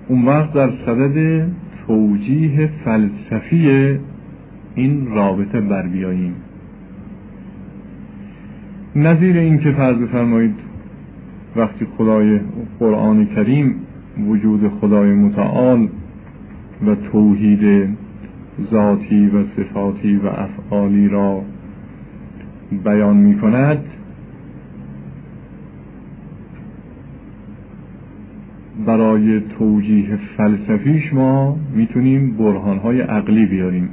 اون وقت در صدد توجیه فلسفی این رابطه بر بیاییم. نظیر این که فرض فرمایید وقتی خدای قرآن کریم وجود خدای متعال و توحید ذاتی و صفاتی و افعالی را بیان می کند، برای توجیه فلسفیش ما میتونیم برهانهای عقلی بیاریم.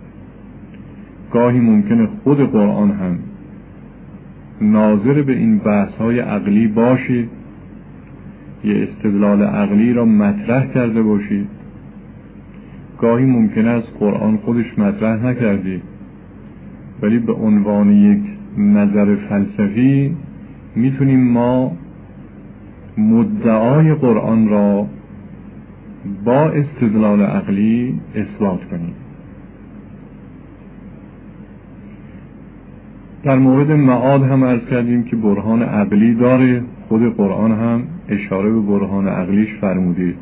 گاهی ممکنه خود قرآن هم ناظر به این بحث‌های عقلی باشه، یه استدلال عقلی را مطرح کرده باشه. گاهی ممکنه از قرآن خودش مطرح نکرده، ولی به عنوان یک نظر فلسفی میتونیم ما مدعای قرآن را با استدلال عقلی اثبات کنیم. در مورد معاد هم عرض کردیم که برهان عقلی داره، خود قرآن هم اشاره به برهان عقلیش فرموده،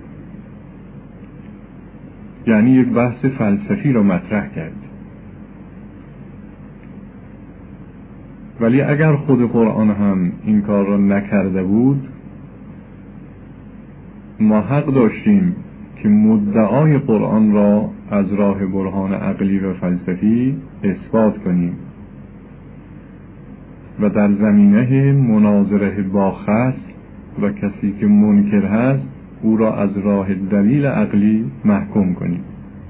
یعنی یک بحث فلسفی را مطرح کرد. ولی اگر خود قرآن هم این کار را نکرده بود، ما حق داشتیم که مدعای قرآن را از راه برهان عقلی و فلسفی اثبات کنیم و در زمینه مناظره با خصم و کسی که منکر هست او را از راه دلیل عقلی محکوم کنیم.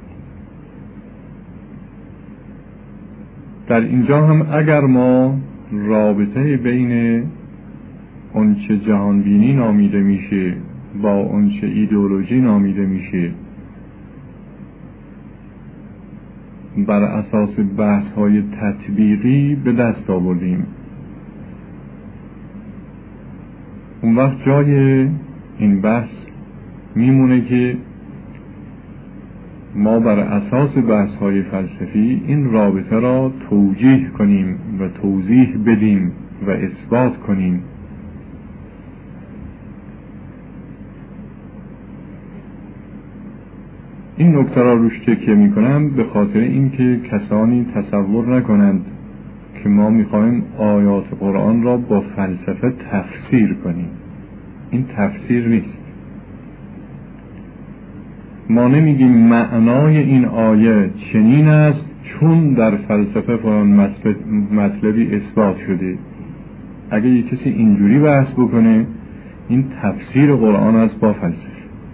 در اینجا هم اگر ما رابطه بین آنچه جهانبینی نامیده میشه با آنچه ایدئولوژی نامیده میشه بر اساس بحث‌های تطبیقی به دست آوردیم، اون وقت جای این بحث میمونه که ما بر اساس بحث‌های فلسفی این رابطه را توجیه کنیم و توضیح بدیم و اثبات کنیم. این نکته را روش تکیه میکنم به خاطر اینکه کسانی تصور نکنند که ما میخوایم آیات قرآن را با فلسفه تفسیر کنیم. این تفسیر نیست. ما نمیگیم معنای این آیه چنین است چون در فلسفه فلان مطلبی اثبات شده. اگه یک کسی اینجوری بحث بکنه این تفسیر قرآن است با فلسفه.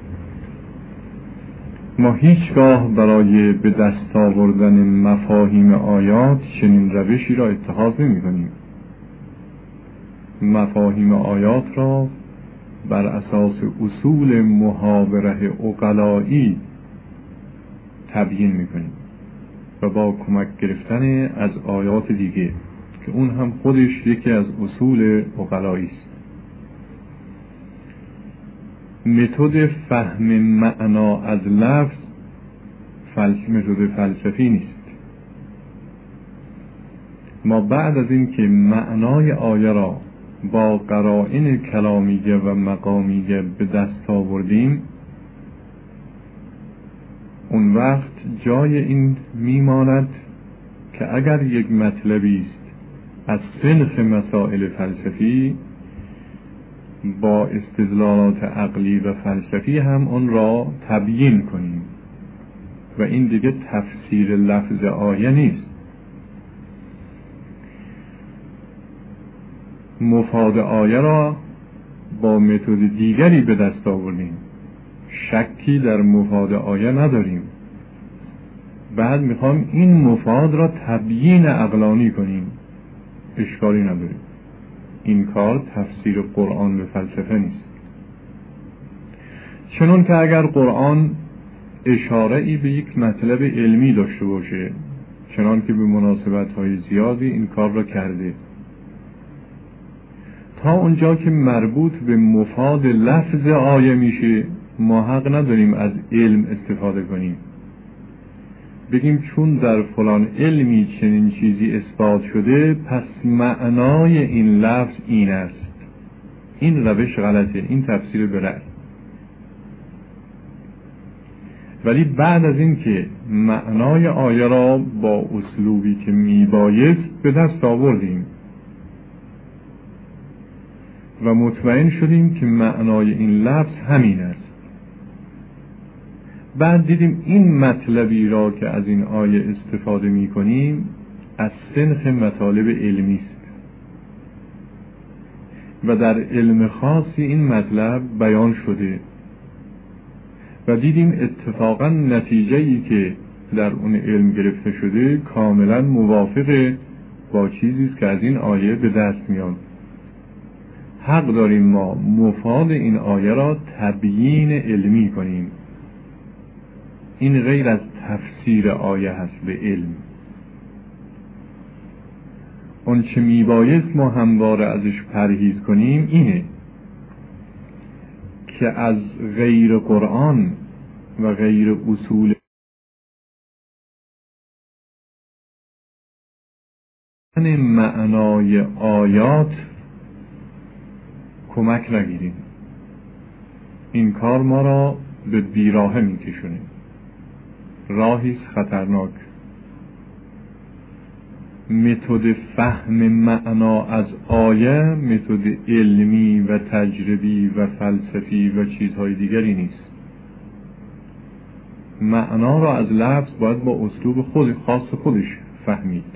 ما هیچگاه برای به دست آوردن مفاهیم آیات چنین روشی را اتخاذ نمی کنیم. مفاهیم آیات را بر اساس اصول محاوره عقلایی تبیین می کنیم و با کمک گرفتن از آیات دیگه که اون هم خودش یکی از اصول عقلایی است. متد فهم معنا از لفظ متد فلسفی نیست. ما بعد از این که معنای آیه را با قرائن کلامیه و مقامیه به دست آوردیم، اون وقت جای این میماند که اگر یک مطلبی است از صنف مسائل فلسفی، با استدلالات عقلی و فلسفی هم اون را تبیین کنیم و این دیگه تفسیر لفظ آیه نیست. مفاد آیه را با متد دیگری به دست آوردیم، شکی در مفاد آیه نداریم، بعد میخوام این مفاد را تبیین عقلانی کنیم، اشکالی نداریم. این کار تفسیر قرآن به فلسفه نیست. چنان که اگر قرآن اشاره ای به یک مطلب علمی داشته باشه، چنان که به مناسبت های زیادی این کار را کرده، تا اونجا که مربوط به مفاد لفظ آیه میشه ما حق نداریم از علم استفاده کنیم، بگیم چون در فلان علمی چنین چیزی اثبات شده پس معنای این لفظ این است. این روش غلطه، این تفسیر برای. ولی بعد از این که معنای آیه را با اسلوبی که میبایست به دست آوردیم و مطمئن شدیم که معنای این لفظ همین است، بعد دیدیم این مطلبی را که از این آیه استفاده می کنیم از سنخ مطالب علمی است و در علم خاصی این مطلب بیان شده و دیدیم اتفاقا نتیجه‌ای که در اون علم گرفته شده کاملا موافق با چیزی است که از این آیه به دست میاد. حق داریم ما مفاد این آیه را تبیین علمی کنیم. این غیر از تفسیر آیه هست به علم. اون چه میبایست ما همواره ازش پرهیز کنیم اینه که از غیر قرآن و غیر اصول معنای آیات کمک نگیریم. این کار ما را به بیراهه میکشونه، راهی خطرناک. متد فهم معنا از آیه متد علمی و تجربی و فلسفی و چیزهای دیگری نیست. معنا را از لفظ باید با اسلوب خاص خودش فهمید.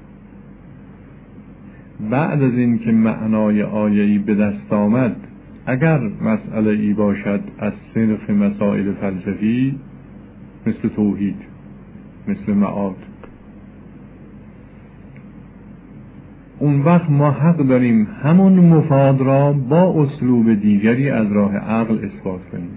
بعد از این که معنای آیه‌ای به دست آمد، اگر مسئله ای باشد از صنف مسائل فلسفی مثل توحید، مثل معاد، اون وقت ما حق داریم همون مفاد را با اسلوب دیگری از راه عقل اثبات کنیم.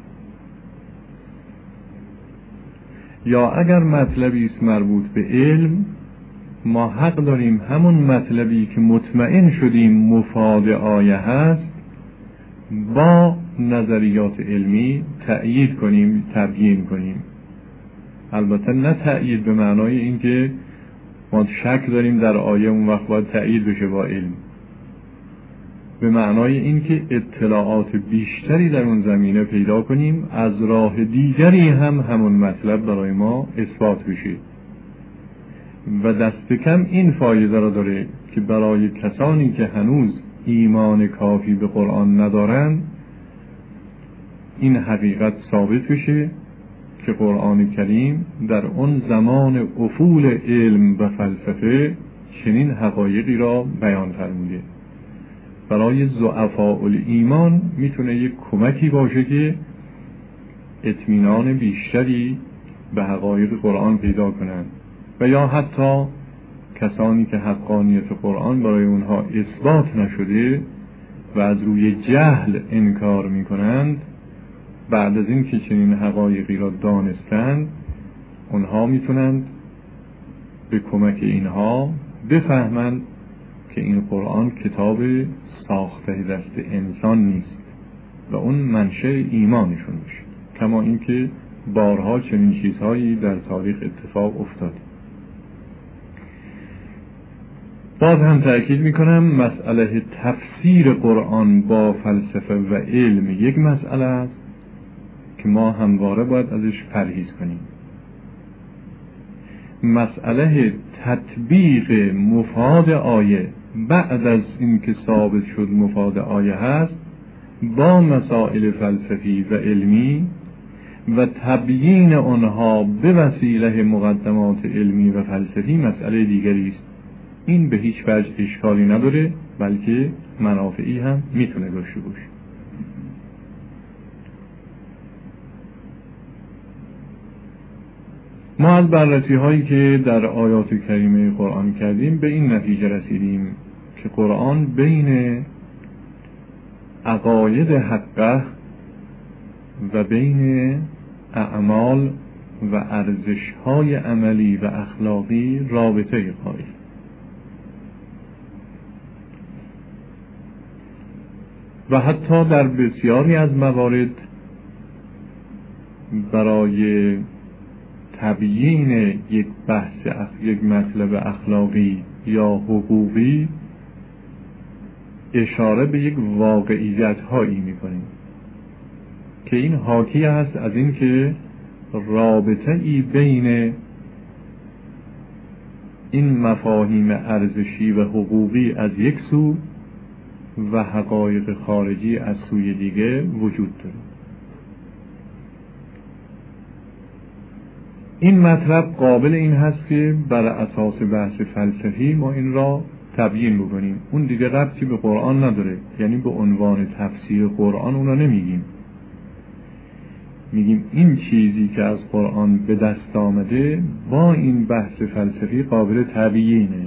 یا اگر مطلبی است مربوط به علم، ما حق داریم همون مطلبی که مطمئن شدیم مفاد آیه هست با نظریات علمی تأیید کنیم، تبیین کنیم. البته نه تأیید به معنای اینکه ما شک داریم در آیه اون وقت باید تأیید بشه با علم، به معنای اینکه اطلاعات بیشتری در اون زمینه پیدا کنیم، از راه دیگری همون مطلب برای ما اثبات بشه. و دست کم این فایده را داره که برای کسانی که هنوز ایمان کافی به قرآن ندارن این حقیقت ثابت بشه که قرآن کریم در اون زمان افول علم و فلسفه چنین حقایقی را بیان فرموده. برای ضعفاء الایمان میتونه یک کمکی باشه که اطمینان بیشتری به حقایق قرآن پیدا کنند و یا حتی کسانی که حقانیت قرآن برای اونها اثبات نشده و از روی جهل انکار میکنند، بعد از این که چنین حقایقی را دانستند اونها میتونند به کمک اینها بفهمند که این قرآن کتاب ساخته دست انسان نیست و اون منشأ ایمانشون میشه، کما اینکه بارها چنین چیزهایی در تاریخ اتفاق افتاد. باز هم تأکید میکنم مسئله تفسیر قرآن با فلسفه و علم یک مسئله است که ما همواره باید ازش پرهیز کنیم. مسئله تطبیق مفاد آیه بعد از اینکه ثابت شد مفاد آیه هست با مسائل فلسفی و علمی و تبیین آنها به وسیله مقدمات علمی و فلسفی مسئله دیگری است. این به هیچ وجه اشکالی نداره، بلکه منافعی هم میتونه داشته باشه. ما از بررسی هایی که در آیات کریمه قرآن کردیم به این نتیجه رسیدیم که قرآن بین عقاید حقه و بین اعمال و ارزش های عملی و اخلاقی رابطه قائل. و حتی در بسیاری از موارد برای تبیین یک بحث یک مطلب اخلاقی یا حقوقی اشاره به یک واقعیت هایی میکنیم که این حاکی است از این که رابطه ای بین این مفاهیم ارزشی و حقوقی از یک سو و حقایق خارجی از سوی دیگه وجود داره. این مطلب قابل این هست که بر اساس بحث فلسفی ما این را تبیین بکنیم. اون دیگه ربطی به قرآن نداره، یعنی به عنوان تفسیر قرآن اون را نمیگیم، میگیم این چیزی که از قرآن به دست آمده با این بحث فلسفی قابل تبیینه.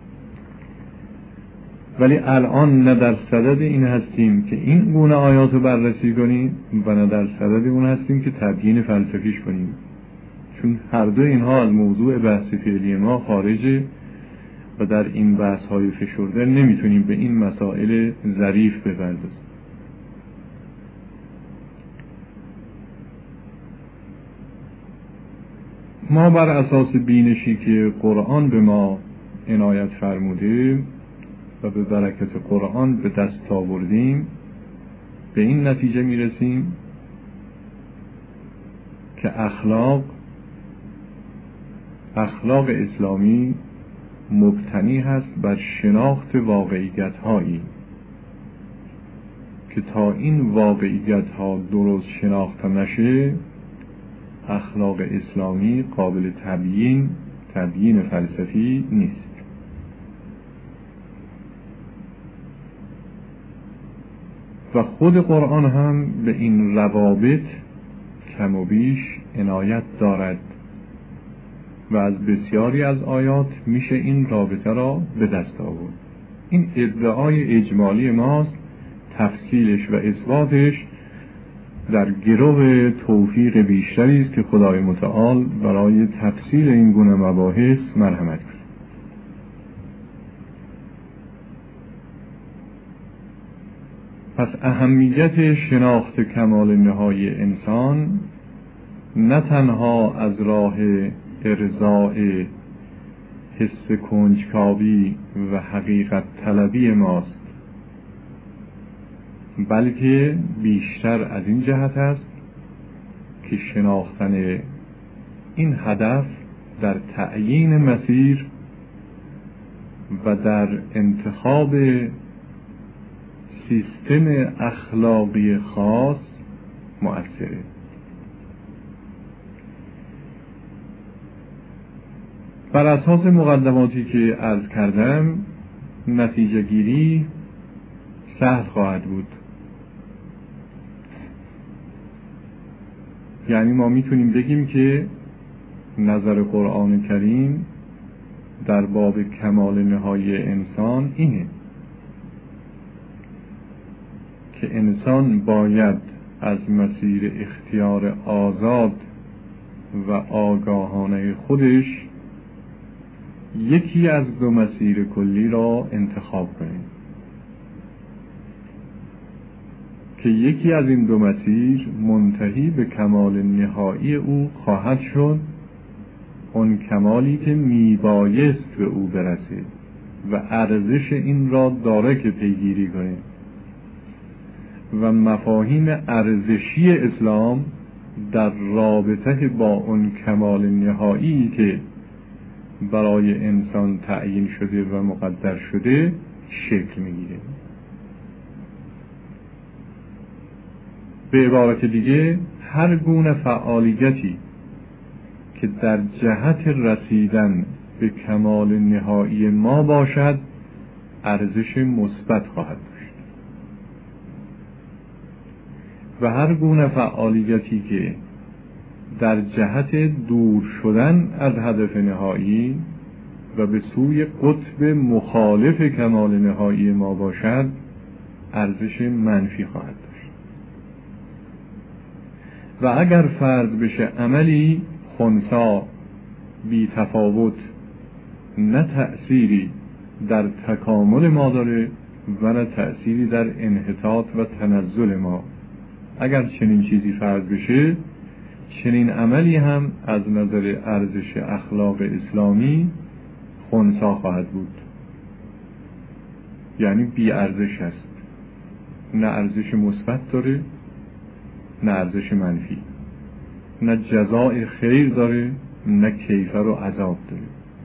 ولی الان نه در صدد این هستیم که این گونه آیات رو بررسی کنیم و نه در صدد اون هستیم که تبیین فلسفیش کنیم، چون هر دو اینها از موضوع بحث فعلی ما خارجه و در این بحث های فشرده نمیتونیم به این مسائل ظریف بپردازیم. ما بر اساس بینشی که قرآن به ما عنایت فرموده و به برکت قرآن به دست آوردیم به این نتیجه میرسیم که اخلاق اسلامی مبتنی هست بر شناخت واقعیت هایی که تا این واقعیت ها درست شناخته نشه اخلاق اسلامی قابل تبیین فلسفی نیست. و خود قرآن هم به این روابط کم و بیش عنایت دارد و از بسیاری از آیات میشه این رابطه را به دست آورد. این ادعای اجمالی ماست، تفصیلش و اثباتش در گرو توفیق بیشتری است که خدای متعال برای تفصیل این گونه مباحث مرحمت کنه. پس اهمیت شناخت کمال نهایی انسان نه تنها از راه ارضاء حس کنجکاوی و حقیقت طلبی ماست، بلکه بیشتر از این جهت است که شناختن این هدف در تعیین مسیر و در انتخاب سیستم اخلاقی خاص مؤثره. بر اساس مقدماتی که عرض کردم نتیجه گیری سهل خواهد بود. یعنی ما میتونیم بگیم که نظر قرآن کریم در باب کمال نهایی انسان اینه که انسان باید از مسیر اختیار آزاد و آگاهانه خودش یکی از دو مسیر کلی را انتخاب کنه که یکی از این دو مسیر منتهی به کمال نهایی او خواهد شد، اون کمالی که میبایست به او برسه و ارزش این را داره که پیگیری کنه. و مفاهیم ارزشی اسلام در رابطه با اون کمال نهایی که برای انسان تعیین شده و مقدر شده شکل میگیره. به عبارت دیگه هر گونه فعالیتی که در جهت رسیدن به کمال نهایی ما باشد ارزش مثبت خواهد داشت و هر گونه فعالیتی که در جهت دور شدن از هدف نهایی و به سوی قطب مخالف کمال نهایی ما باشد ارزش منفی خواهد داشت. و اگر فرض بشه عملی خنثی بی تفاوت نه تأثیری در تکامل ما داره و نه تأثیری در انحطاط و تنزل ما، اگر چنین چیزی فرض بشه چنین عملی هم از نظر ارزش اخلاق اسلامی خنثی خواهد بود، یعنی بی ارزش است، نه ارزش مثبت داره نه ارزش منفی. نه جزای خیر داره نه کیفر و عذاب داره.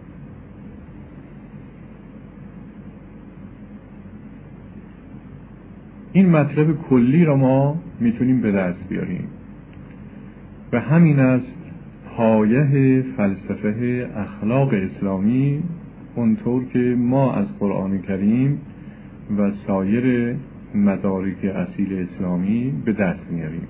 این مطلب کلی را ما میتونیم به دست بیاریم و همین است پایه فلسفه اخلاق اسلامی، اونطور که ما از قرآن کریم و سایر مدارک اصیل اسلامی به دست میاریم.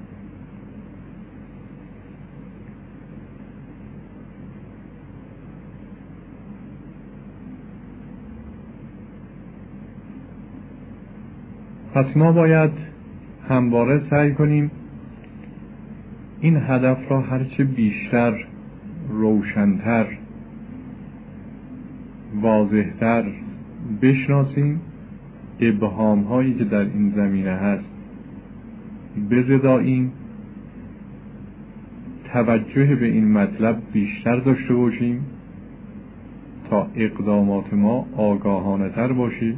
پس ما باید همواره سعی کنیم این هدف را هرچه بیشتر، روشن‌تر، واضح‌تر بشناسیم، ابهام هایی که در این زمینه هست بزداییم، توجه به این مطلب بیشتر داشته باشیم تا اقدامات ما آگاهانه تر باشه،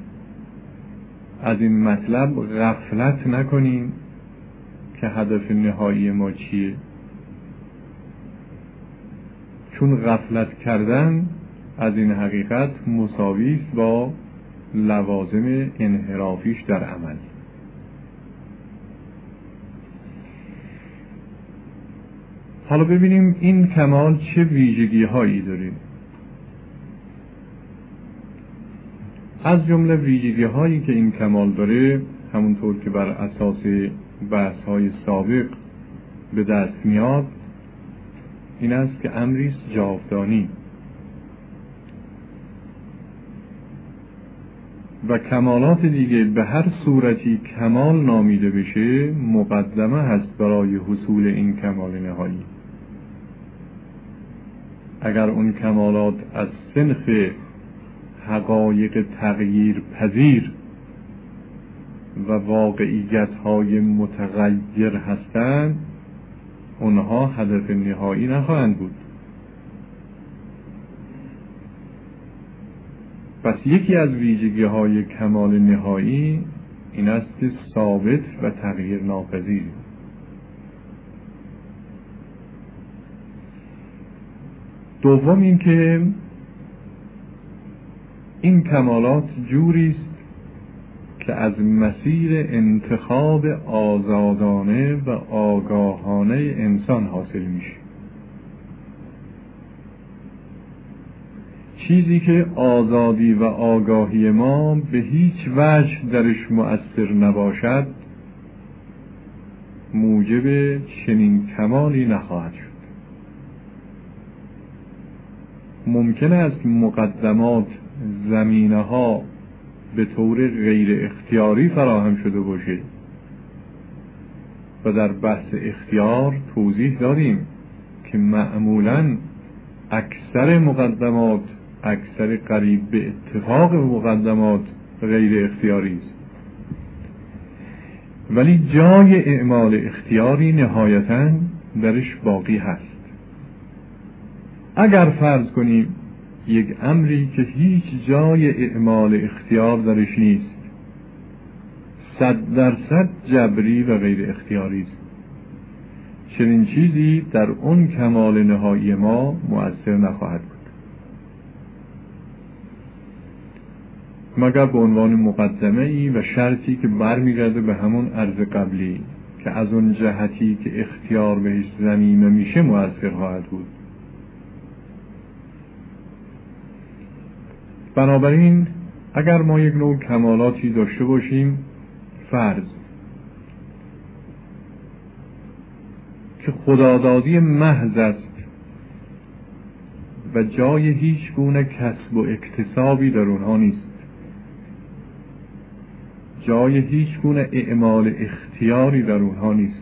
از این مطلب غفلت نکنیم که هدف نهایی ما چیه، چون غفلت کردن از این حقیقت مساوی است با لوازم انحرافیش در عمل. حالا ببینیم این کمال چه ویژگی هایی داره. از جمله ویژگی هایی که این کمال داره، همونطور که بر اساس بحث های سابق به دست میاد، این است که امری است جاودانی و کمالات دیگه به هر صورتی کمال نامیده بشه مقدمه هست برای حصول این کمال نهایی. اگر اون کمالات از سنخ حقایق تغییر پذیر و واقعیت های متغیر هستند، اونها هدف نهایی نخواهند بود. پس یکی از ویژگی های کمال نهایی این است که ثابت و تغییر ناپذیر. دوم این که این کمالات جوری است که از مسیر انتخاب آزادانه و آگاهانه انسان حاصل میشه. چیزی که آزادی و آگاهی ما به هیچ وجه درش مؤثر نباشد موجب چنین کمالی نخواهد شد. ممکن است مقدمات، زمینه ها به طور غیر اختیاری فراهم شده باشه و در بحث اختیار توضیح دادیم که معمولاً اکثر مقدمات، اکثر قریب به اتفاق مقدمات غیر اختیاری است، ولی جای اعمال اختیاری نهایتاً درش باقی هست. اگر فرض کنیم یک امری که هیچ جای اعمال اختیار درش نیست 100% جبری و غیر اختیاری است، چنین چیزی در اون کمال نهایی ما مؤثر نخواهد بود مگر به عنوان مقدمه ای و شرطی که برمیگرده به همون عرض قبلی که از اون جهتی که اختیار بهش ضمیمه میشه مؤثر خواهد بود. بنابراین اگر ما یک نوع کمالاتی داشته باشیم، فرض که خدادادی محض است و جای هیچ گونه کسب و اکتسابی در اونها نیست، جای هیچ گونه اعمال اختیاری در اونها نیست،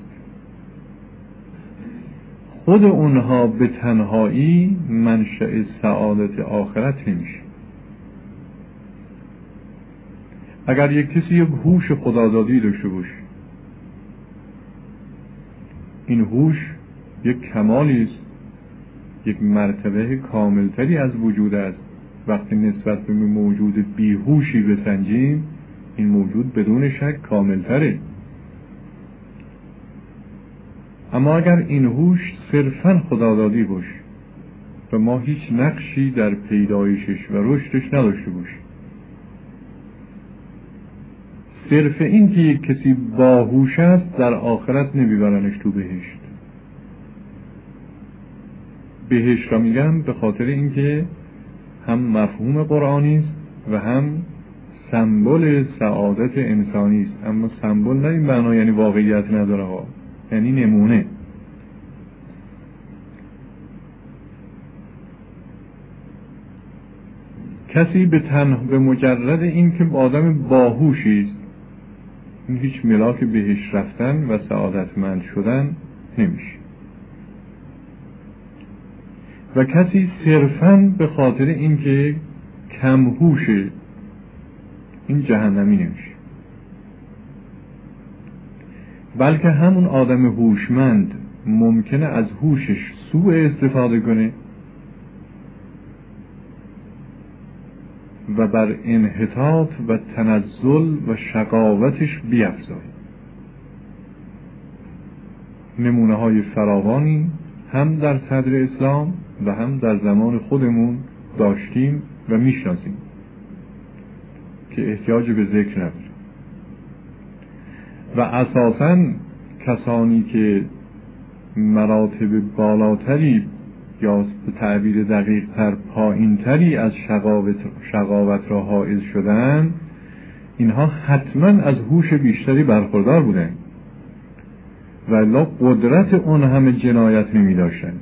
خود اونها به تنهایی منشأ سعادت آخرت نمیشه. اگر یک کسی یک هوش خدادادی داشته باشه، این هوش یک کمالی است، یک مرتبه کاملتری از وجود است. وقتی نسبت به موجود بیهوشی بسنجیم، این موجود بدون شک کاملتره. اما اگر این هوش صرفاً خدادادی باشه و ما هیچ نقشی در پیدایشش و رشدش نداشته باشیم، صرف این که یک کسی باهوش است در آخرت نمیبرنش تو بهشت. بهشت را میگم به خاطر اینکه هم مفهوم قرآنی است و هم سمبل سعادت انسانی است. اما سمبل نه این معنا یعنی واقعیت نداره ها، یعنی نمونه. کسی به مجرد این که آدم باهوشی است این هیچ ملاک بهشت رفتن و سعادتمند شدن نمیشه. و کسی صرفاً به خاطر اینکه کم هوشه این جهنمی نمیشه، بلکه همون آدم هوشمند ممکنه از هوشش سوء استفاده کنه و بر انحطاط و تنزل و شقاوتش بیفزاید. نمونه های فراوانی هم در صدر اسلام و هم در زمان خودمون داشتیم و میشناسیم که احتیاج به ذکر نداره. و اساساً کسانی که مراتب بالاتری یا به تعبیر دقیق تر پایین تری از شقاوت را حائز شدن، اینها حتما از هوش بیشتری برخوردار بودن و الا قدرت اون همه جنایت نمی داشتن.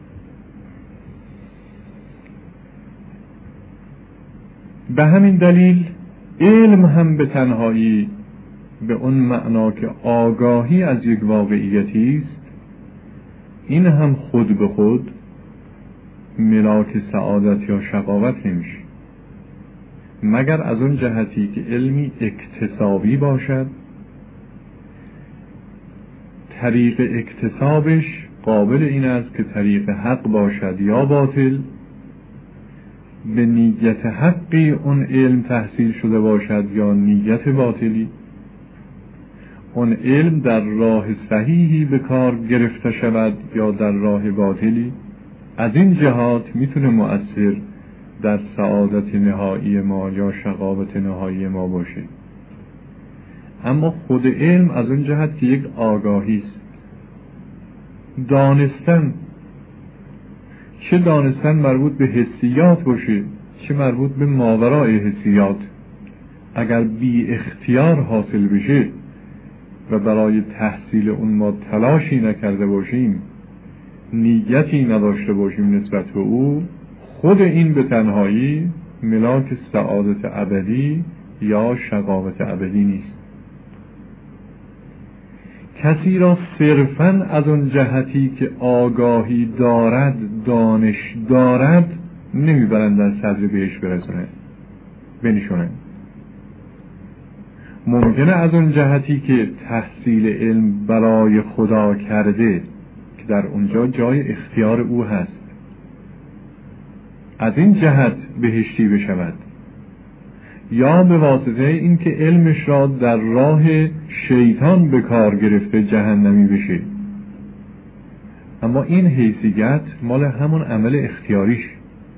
به همین دلیل علم هم به تنهایی به اون معنا که آگاهی از یک واقعیتی است، این هم خود به خود ملاک سعادت یا شقاوت نمیشه، مگر از اون جهتی که علمی اکتسابی باشد، طریق اکتسابش قابل این است که طریق حق باشد یا باطل، به نیت حقی اون علم تحصیل شده باشد یا نیت باطلی، اون علم در راه صحیحی به کار گرفته شود یا در راه باطلی. از این جهات میتونه مؤثر در سعادت نهایی ما یا شقاوت نهایی ما باشه. اما خود علم از اون جهت که یک آگاهی است، دانستن، چه دانستن مربوط به حسیات باشه چه مربوط به ماورای حسیات، اگر بی اختیار حاصل بشه و برای تحصیل اون ما تلاشی نکرده باشیم، نیتی نداشته باشیم نسبت به او، خود این به تنهایی ملاک سعادت ابدی یا شقاوت ابدی نیست. کسی را صرفاً از اون جهتی که آگاهی دارد، دانش دارد، نمیبرند در صدر بهش برسونه بنشونه. ممکنه از اون جهتی که تحصیل علم برای خدا کرده که در اونجا جای اختیار او هست، از این جهت بهشتی بشود، یا به واسطه این که علمش را در راه شیطان به کار گرفته جهنمی بشه. اما این حیثیت مال همون عمل اختیاریش.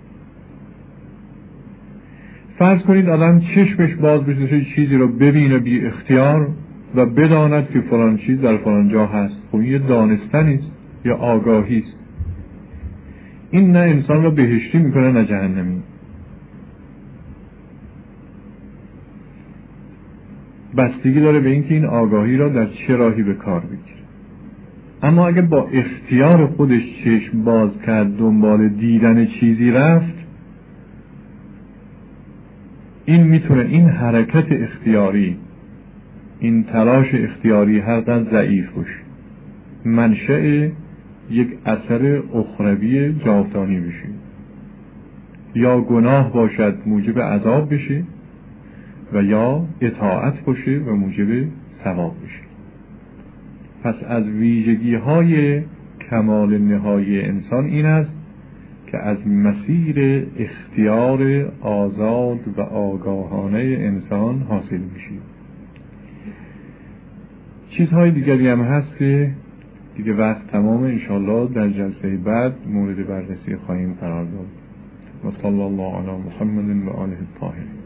فرض کنید آدم چشمش باز بشه چیزی رو ببینه بی اختیار و بداند که فلان چیز در فلان جا هست. خب یه دانستنی است یا آگاهی است. این نه انسان رو بهشتی میکنه نه جهنمی. بستگی داره به اینکه این آگاهی را در چه راهی به کار بگیره. اما اگه با اختیار خودش چشم باز کرد دنبال دیدن چیزی رفت، این میتونه این حرکت اختیاری، این تلاش اختیاری هر قدر ضعیف باشه، منشأ یک اثر اخروی جاودانی بشه، یا گناه باشد موجب عذاب بشه و یا اطاعت باشه و موجب ثواب بشه. پس از ویژگی های کمال نهایی انسان این است که از مسیر اختیار آزاد و آگاهانه انسان حاصل میشه. چیزهای دیگری هم هست که دیگه وقت تمام، انشالله در جلسه بعد مورد بررسی خواهیم قرار داد. و صلی الله علی محمد و آله الطاهرین.